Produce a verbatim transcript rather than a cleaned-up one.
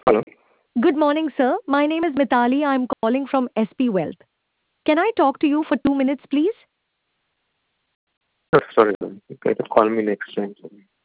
Hello. Good morning, sir. My name is Mitali. I'm calling from S P Wealth. Can I talk to you for two minutes, please? Oh, sorry, ma'am. You can call me next time.